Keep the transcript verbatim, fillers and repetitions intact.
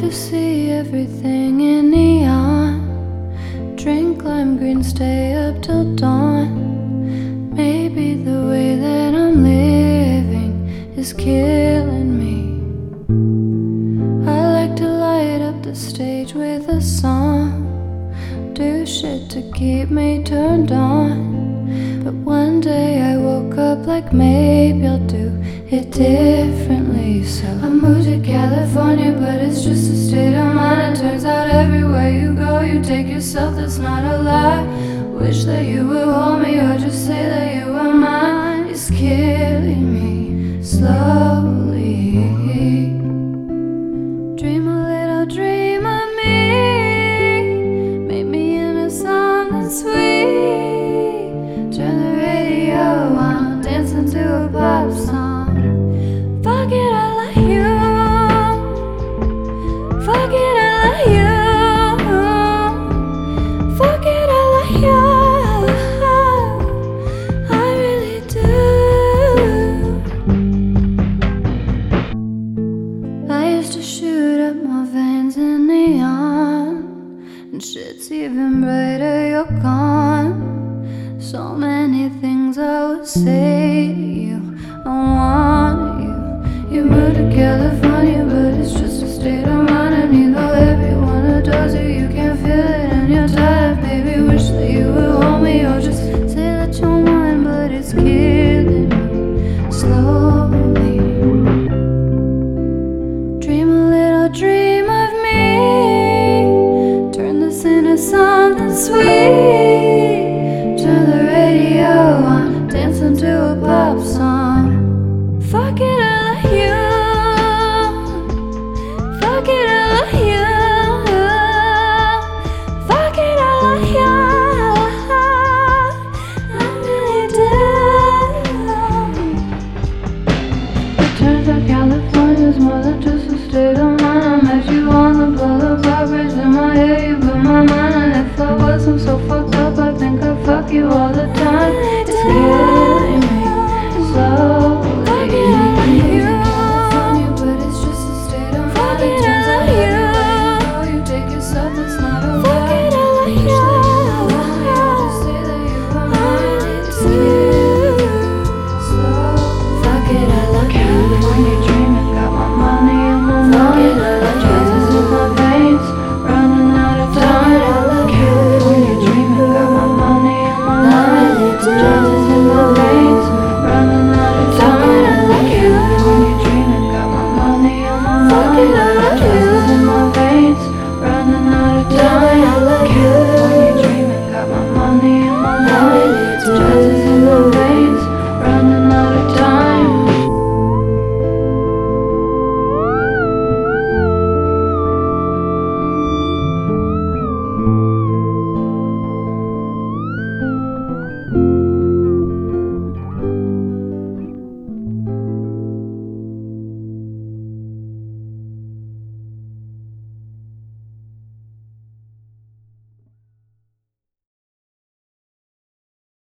to see everything in neon. Drink lime green, stay up till dawn. Maybe the way that I'm living is killing me. I like to light up the stage with a song, do shit to keep me turned on. But one day I woke up like maybe I'll do it differently. So I moved to California, but it's just a state of mind. It turns out everywhere you go, you take yourself, that's not a lie. Wish that you would hold me or just say that you were mine. It's killing me slowly. Dream a little dream of me, make me into something sweet. Turn the radio on, dancing to a pop song. Fuck it, I like you. Fuck it, I like you. Fuck it, I like you. I really do. I used to shoot up my veins in neon, and shit's even brighter, you're gone. So many things I would say to you, I want you. You moved to California, but it's just a state of mind. And either everyone adores you, you can't feel it and you're tired. Baby, wish that you would hold me or just say that you're mine. But it's killing me slowly. Dream a little dream of me, turn this into something sweet.